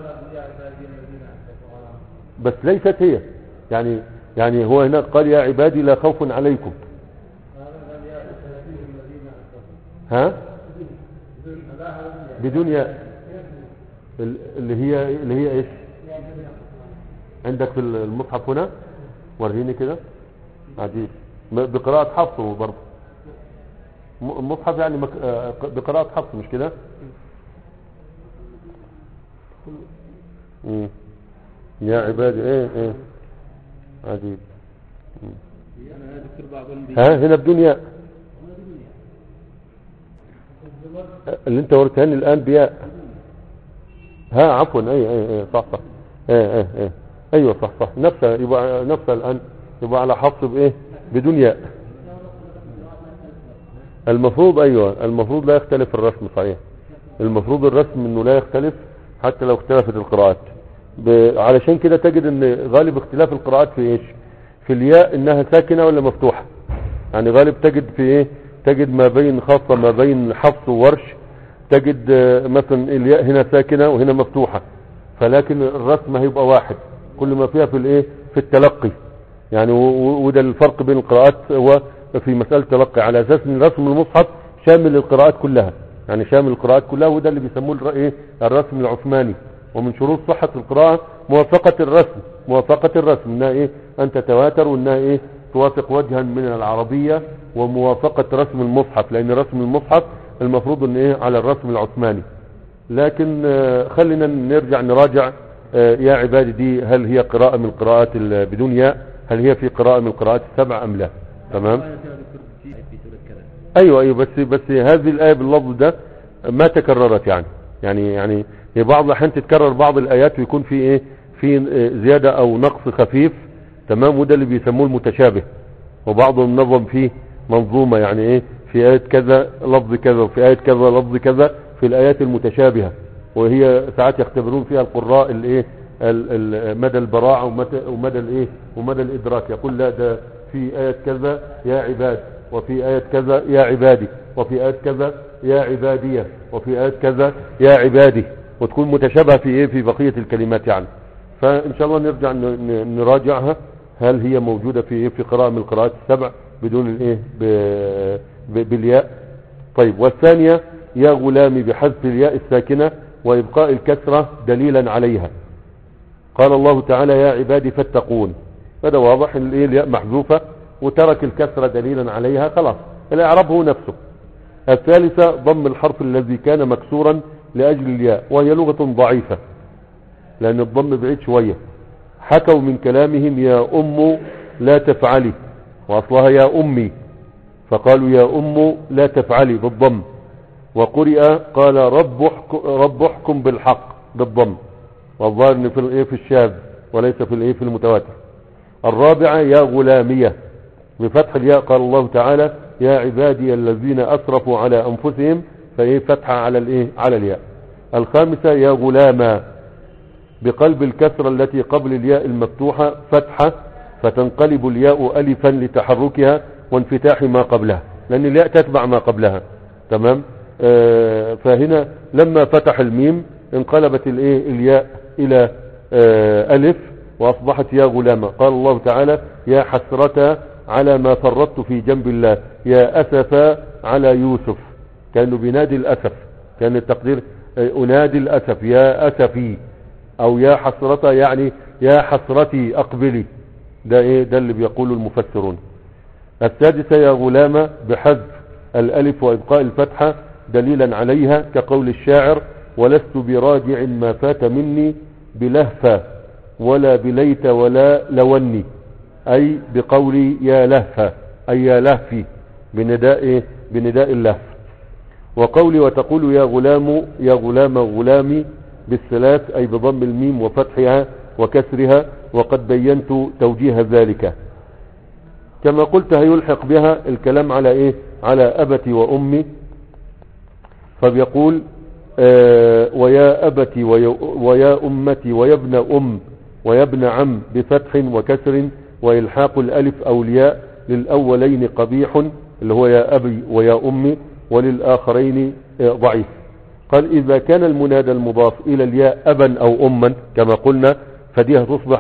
بس ليست هي يعني هو هنا قال يا عبادي لا خوف عليكم، بدون ياء، اللي هي ايش عندك في المصحف هنا، وريني كده عجيب، بقراءة حفص برضه المصحف يعني بقراءة حفص مش كده. يا عبادي ايه عجيب، هنا بدون ياء، اللي انت وريتهاني الان بياء، عفوا اي صح ايوه صح نفسها، يبقى نفسها الان يبقى على حفص بايه بدون ياء، المفروض ايوه المفروض لا يختلف الرسم، صحيح المفروض الرسم انه لا يختلف حتى لو اختلفت القراءات، علشان كده تجد ان غالب اختلاف القراءات في ايش، في الياء انها ساكنة ولا مفتوحة، يعني غالب تجد في ايه، تجد ما بين خاصة ما بين حفص وورش، تجد مثلا الياء هنا ساكنة وهنا مفتوحة، فلكن الرسم هيبقى واحد كل ما فيها في الايه في التلقي يعني، وده الفرق بين القراءات هو في مسألة تلقي، على اساس ان رسم المصحف شامل القراءات كلها، يعني شامل القراءات كلها، وده اللي بيسموه ايه الرسم العثماني، ومن شروط صحة القراءة موافقة الرسم انها ايه ان تتواتر، وانها ايه توافق وجها من العربية، وموافقة رسم المصحف، لان رسم المصحف المفروض ان ايه على الرسم العثماني. لكن خلينا نرجع نراجع يا عبادي دي هل هي قراءة من القراءات بدون ياء؟ هل هي في قراءة من القراءات السبع أم لا؟ تمام. ايوه بس هذه الآية باللفظ ده ما تكررت يعني هي بعض الأحيان تتكرر بعض الآيات ويكون في ايه، في زيادة او نقص خفيف. تمام. وده اللي بيسموه المتشابه، وبعضهم نظم فيه منظومة، يعني ايه، في آية كذا لفظ كذا وفي آية كذا لفظ كذا في الآيات المتشابهة، وهي ساعات يختبرون فيها القراء الايه مدى البراعة ومدى الايه ومدى الإدراك. يقول لا ده في آية كذا يا عباد، وفي آية كذا يا عبادي، وفي آية كذا يا عبادية، وفي آية كذا يا عبادي، وتكون متشابهة في ايه، في بقية الكلمات يعني. فإن شاء الله نرجع نراجعها هل هي موجودة في قراءة من القراءات السبع بدون الايه بالياء. طيب. والثانية يا غلامي بحذف الياء الساكنة وإبقاء الكسرة دليلا عليها. قال الله تعالى يا عبادي فاتقون، هذا واضح الياء محذوفة وترك الكسرة دليلا عليها، خلاص الإعراب هو نفسه. الثالثة ضم الحرف الذي كان مكسورا لأجل الياء، وهي لغة ضعيفة لأن الضم بعيد شوية. حكوا من كلامهم يا أم لا تفعلي، وأصلها يا أمي، فقالوا يا أم لا تفعلي بالضم. وقرئ قال رب احكم بالحق بالضم، والظاهر ان في الشاذ وليس في المتواتر. الرابعة يا غلامية بفتح الياء، قال الله تعالى يا عبادي الذين أسرفوا على أنفسهم، فتحة على الياء. الخامسة يا غلاما بقلب الكسرة التي قبل الياء المفتوحة فتحة، فتنقلب الياء ألفا لتحركها وانفتاح ما قبلها، لأن الياء تتبع ما قبلها. تمام. فهنا لما فتح الميم انقلبت الياء إلى ألف وأصبحت يا غلامة. قال الله تعالى يا حسرة على ما فرطت في جنب الله، يا أسف على يوسف، كانوا بينادي الأسف، كان التقدير أنادي الأسف يا أسفي، أو يا حسرة يعني يا حسرتي أقبلي. ده اللي بيقوله المفسرون. السادسة يا غلامة بحذف الألف وإبقاء الفتحة دليلا عليها، كقول الشاعر ولست براجع ما فات مني بلهفة ولا بليت ولا لوني، أي بقولي يا لهفة أي يا لهفي بنداء اللهف. وقولي وتقول يا غلام يا غلام غلامي بالثلاث، أي بضم الميم وفتحها وكسرها، وقد بينت توجيه ذلك. كما قلت هيلحق بها الكلام على على أبتي وأمي، فبيقول ويا أبتي ويا أمتي ويا ابن أم ويا ابن عم بفتح وكسر وإلحاق الألف أو الياء للأولين قبيح، اللي هو يا أبي ويا أمي، وللآخرين ضعيف. قال إذا كان المنادى المضاف إلى الياء أبا أو أما كما قلنا، فديها تصبح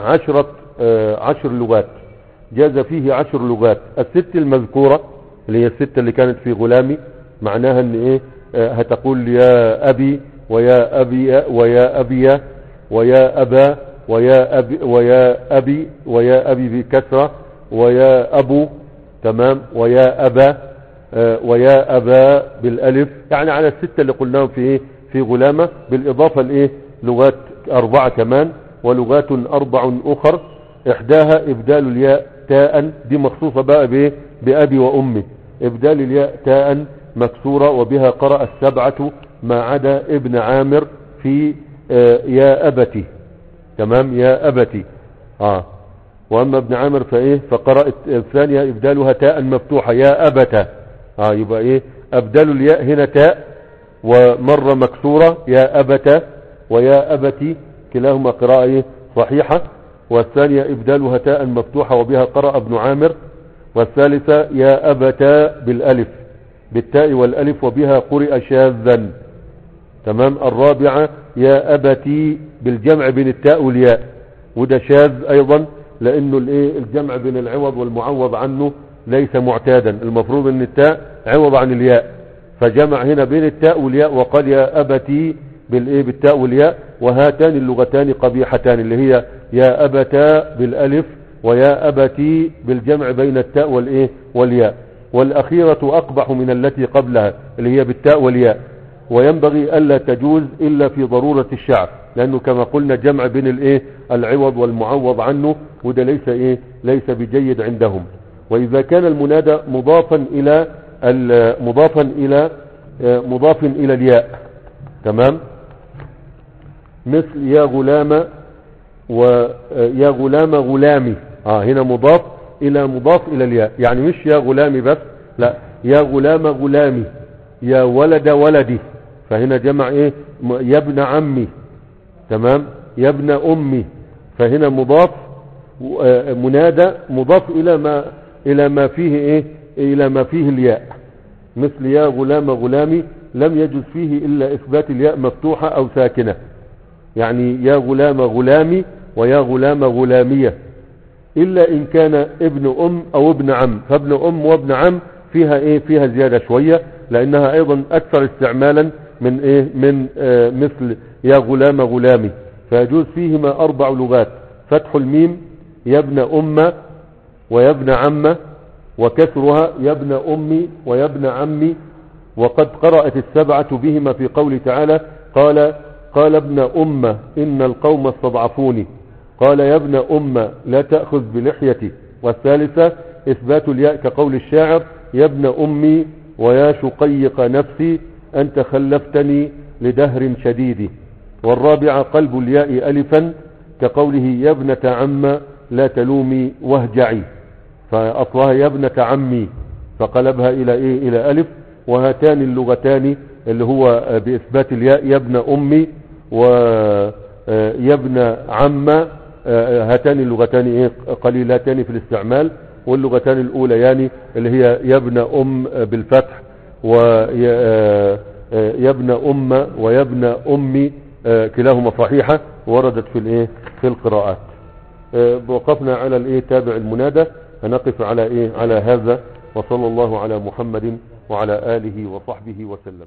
10 لغات، جاز فيه 10 لغات. الست المذكورة اللي هي الستة اللي كانت في غلامي، معناها ان هتقول يا أبي ويا أبي ويا أبي ويا أبا ويا أبي ويا أبي ويا أبي بكسرة ويا أبو. تمام. ويا أبا ويا أبا بالألف، يعني على الستة اللي قلناهم في غلامة، بالإضافة لغات 4 كمان، ولغات 4 أخر، إحداها إبدال الياء تاء، دي مخصوصة بقى بأبي وأمي، إبدال الياء تاء مكسورة، وبها قرأ 7 ما عدا ابن عامر في يا أبتي. تمام. يا أبتي. وأما ابن عامر فقرأ الثانية إبدالها تاء مفتوحة يا أبتا. يبقى أبدال الياء هنا تاء، ومرة مكسورة يا أبتا ويا أبتي، كلاهما قراءة صحيحة. والثانية إبدالها تاء مفتوحة وبها قرأ ابن عامر. والثالثة يا أبتا بالألف بالتاء والألف وبها قرئ شاذا. تمام. الرابعة يا أبتي بالجمع بين التاء والياء، وده شاذ أيضا، لأنه الجمع بين العوض والمعوض عنه ليس معتادا، المفروض أن التاء عوض عن الياء، فجمع هنا بين التاء والياء وقال يا أبتي بالتاء والياء. وهاتان اللغتان قبيحتان، اللي هي يا أبتا بالألف ويا أبتي بالجمع بين التاء والياء. والأخيرة أقبح من التي قبلها اللي هي بالتاء والياء، وينبغي ألا تجوز إلا في ضرورة الشعر، لأنه كما قلنا جمع بين الايه العوض والمعوض عنه، وده ليس ايه ليس بجيد عندهم. وإذا كان المنادى مضافا إلى الياء، تمام، مثل يا غلام ويا غلام غلامي، هنا مضاف إلى الياء، يعني مش يا غلامي بس، لا، يا غلام غلامي، يا ولد ولدي، فهنا جمع ايه يا ابن عمي، تمام، يا ابن امي، فهنا مضاف منادى مضاف الى ما فيه ايه الى ما فيه الياء، مثل يا غلام غلامي لم يجوز فيه الا اثبات الياء مفتوحة او ساكنة، يعني يا غلام غلامي ويا غلام غلامية، الا ان كان ابن ام او ابن عم، فابن ام وابن عم فيها زيادة شوية، لانها ايضا اكثر استعمالا من مثل يا غلام غلامي، فيجوز فيهما 4 لغات: فتح الميم يا ابن أم ويا ابن عم، وكسرها يا ابن أمي ويا ابن عمي. وقد قرأت السبعة بهما في قول تعالى: قال ابن أم إن القوم استضعفوني، قال يا ابن أم لا تأخذ بلحيتي. والثالثة إثبات الياء كقول الشاعر: يا ابن أمي ويا شقيق نفسي أنت خلفتني لدهر شديد. والرابعة قلب الياء ألفا كقوله: يا ابنة عم لا تلومي واهجعي، فأصلها يا ابنة عمي فقلبها إلى ألف. وهاتان اللغتان اللي هو بإثبات الياء يا ابن أمي ويا ابن عم، هاتان اللغتان قليلتان في الاستعمال، واللغتان الأولى يعني اللي هي يا ابن أم بالفتح ويا ابن أم ويا ابن أمي كلاهما صحيحة وردت في القراءات. وقفنا على تابع المنادى، هنقف على هذا. وصلى الله على محمد وعلى آله وصحبه وسلم.